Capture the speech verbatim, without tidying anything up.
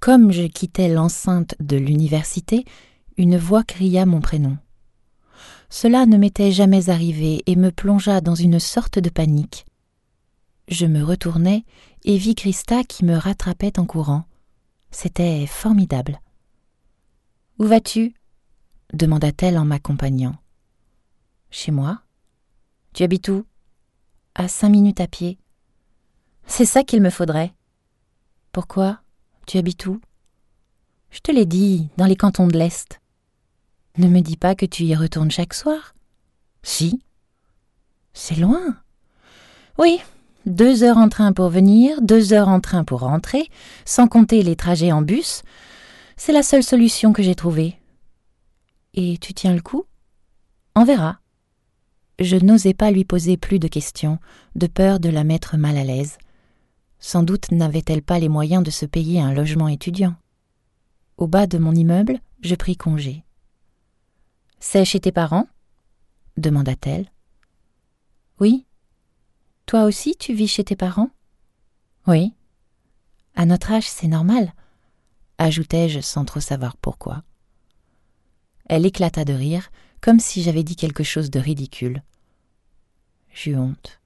Comme je quittais l'enceinte de l'université, une voix cria mon prénom. Cela ne m'était jamais arrivé et me plongea dans une sorte de panique. Je me retournai et vis Christa qui me rattrapait en courant. C'était formidable. « Où vas-tu » demanda-t-elle en m'accompagnant. « Chez moi. »« Tu habites où ?»« À cinq minutes à pied. »« C'est ça qu'il me faudrait. »« Pourquoi ? Tu habites où ?»« Je te l'ai dit, dans les cantons de l'Est. »« Ne me dis pas que tu y retournes chaque soir. »« Si. »« C'est loin. »« Oui, deux heures en train pour venir, deux heures en train pour rentrer, sans compter les trajets en bus. C'est la seule solution que j'ai trouvée. »« Et tu tiens le coup ? » ?»« On verra. » Je n'osais pas lui poser plus de questions, de peur de la mettre mal à l'aise. Sans doute n'avait-elle pas les moyens de se payer un logement étudiant. Au bas de mon immeuble, je pris congé. « C'est chez tes parents ?» demanda-t-elle. « Oui. Toi aussi, tu vis chez tes parents ? » ?»« Oui. »« À notre âge, c'est normal, » ajoutai-je sans trop savoir pourquoi. Elle éclata de rire, comme si j'avais dit quelque chose de ridicule. J'eus honte.